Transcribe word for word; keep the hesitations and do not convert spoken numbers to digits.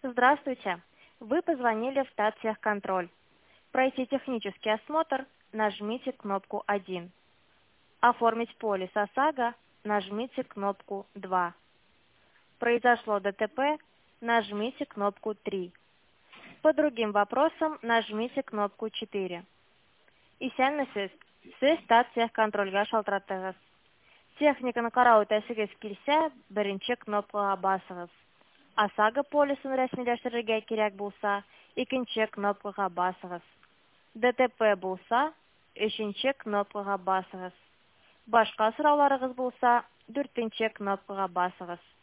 Здравствуйте! Вы позвонили в Татсехконтроль. Пройти технический осмотр, нажмите кнопку один. Оформить полис ОСАГО, нажмите кнопку два. Произошло ДТП, нажмите кнопку три. По другим вопросам нажмите кнопку четыре. Исәнмесез, сез Татсехконтрольгә шалтыраттыгыз. Техниканы карау үтәсегез килсә, беренче кнопкага басыгыз. ОСАГО полисын рәсмиләштерергә кирәк булса, икенче кнопкага басыгыз. ДТП булса, өченче кнопкага басыгыз. Башка сорауларыгыз булса, дүртенче кнопкага басыгыз.